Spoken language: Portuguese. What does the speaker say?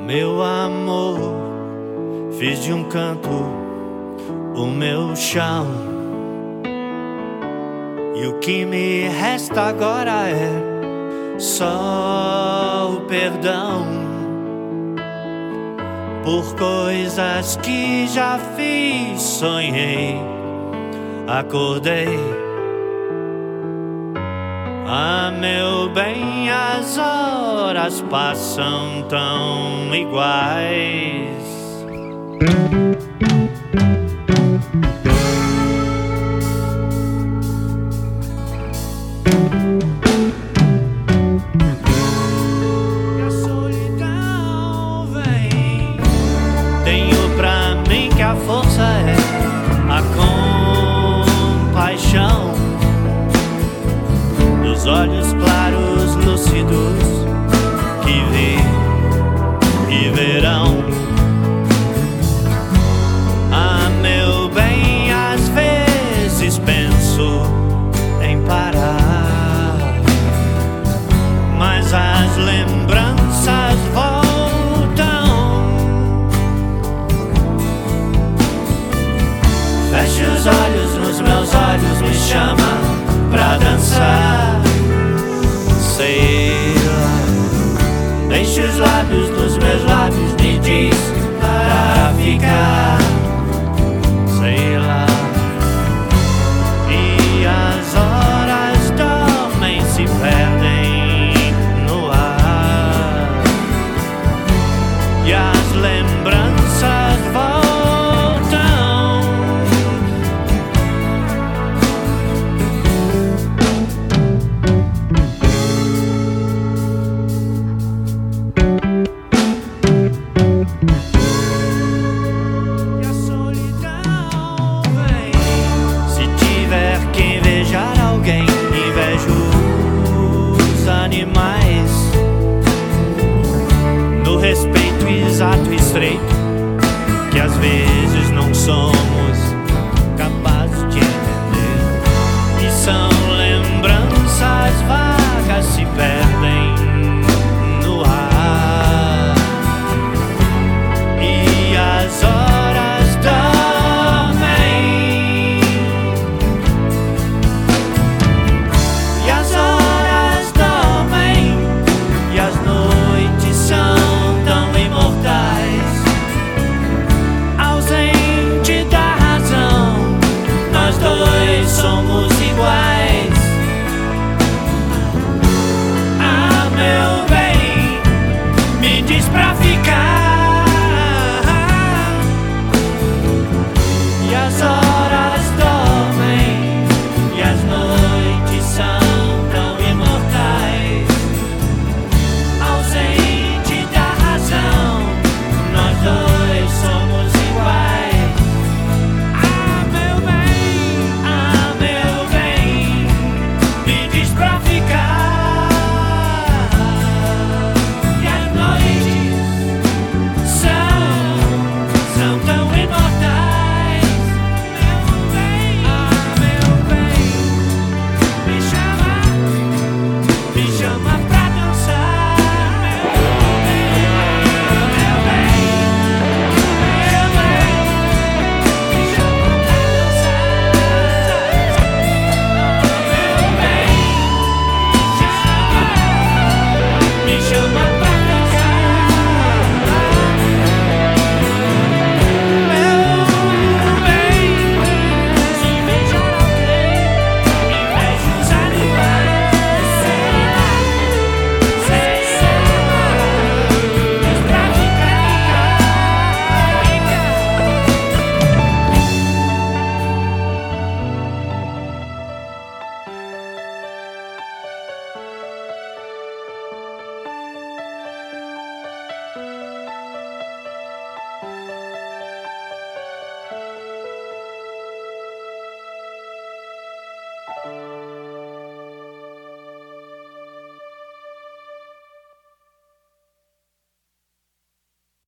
Meu amor, fiz de um canto o meu chão, e o que me resta agora é só o perdão por coisas que já fiz. Sonhei, acordei. Ah, meu bem, as horas passam tão iguais. E a solidão vem. Tenho pra mim que a força é a compaixão dos olhos claros, lúcidos, que vi e verão. Ah, meu bem, às vezes penso em parar, mas as lembranças voltam. Feche os olhos, nos meus olhos me chama pra dançar. Sei lá, deixe os lábios dos meus lábios me diz para ficar. Sei lá, e as horas dormem, se perdem no ar, e as lembranças voltam. E a solidão vem. Se tiver que invejar alguém, invejo os animais.